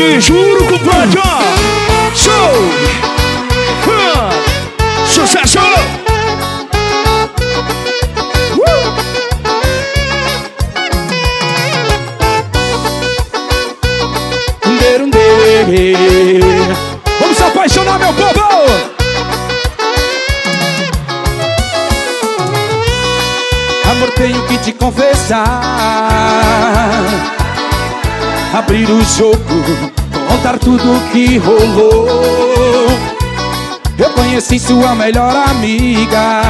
Te juro, compadre, ó. Show! Sucesso! Vamos se apaixonar, meu povo! Amor, tenho que te confessar, abrir o jogo, contar tudo que rolou. Eu conheci sua melhor amiga,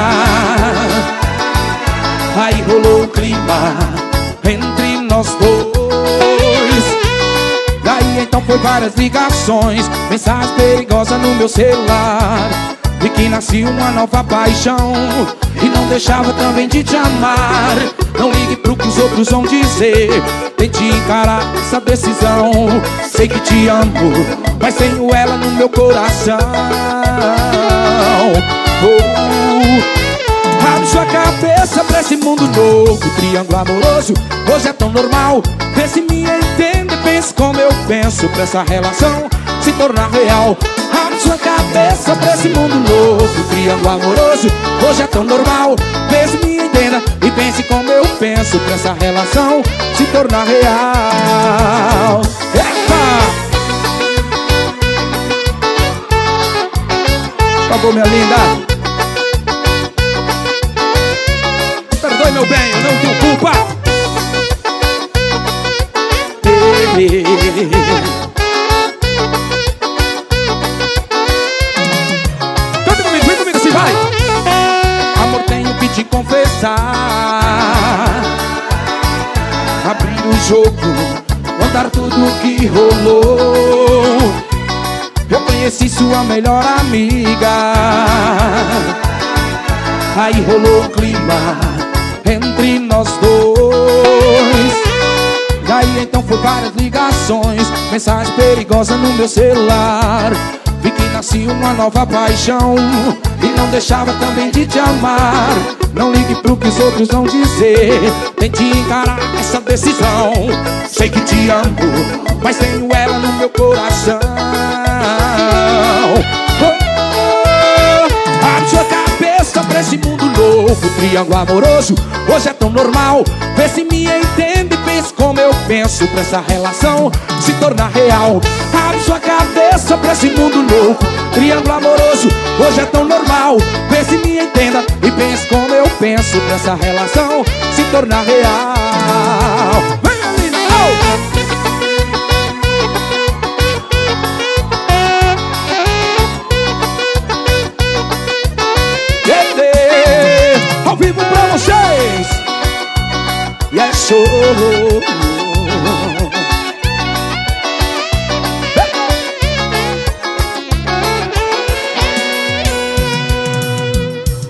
aí rolou o clima entre nós dois. Daí então foi várias ligações, mensagens perigosas no meu celular. Vi que nascia uma nova paixão e não deixava também de te amar. Não ligue pro que os outros vão dizer, tente encarar essa decisão. Sei que te amo, mas tenho ela no meu coração. Abre sua cabeça pra esse mundo novo, triângulo amoroso, hoje é tão normal. Vê se me entende, pense como eu penso, pra essa relação se tornar real. Abre sua cabeça pra esse mundo novo, triângulo amoroso, hoje é tão normal. Vê se me entenda e pense como eu penso, pra essa relação se tornar real. Eita! Acabou, minha linda. Perdoe, meu bem, eu não tenho culpa. Canta comigo, vem comigo assim, vai. Amor, tenho que te confessar, abrir o jogo, contar tudo que rolou. Eu conheci sua melhor amiga, aí rolou o clima entre nós dois. Daí então foi várias ligações, mensagens perigosas no meu celular. Vi que nascia uma nova paixão e não deixava também de te amar. Não ligue pro que os outros vão dizer, tente encarar essa decisão. Sei que te amo, mas tenho ela no meu coração. Abre sua cabeça pra esse mundo novo, triângulo amoroso, hoje é tão normal. Vê se me entende, pense como eu penso, pra essa relação se tornar real. Abre sua cabeça pra esse mundo novo, triângulo amoroso, hoje é tão normal. Vê se me entenda e pense como eu penso, pra essa relação se tornar real. Vem, menina! Ao vivo pra vocês, yes, show.